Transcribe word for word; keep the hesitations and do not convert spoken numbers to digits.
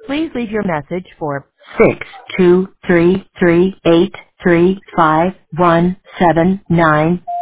Please leave your message for six two three three eight three five one seven nine.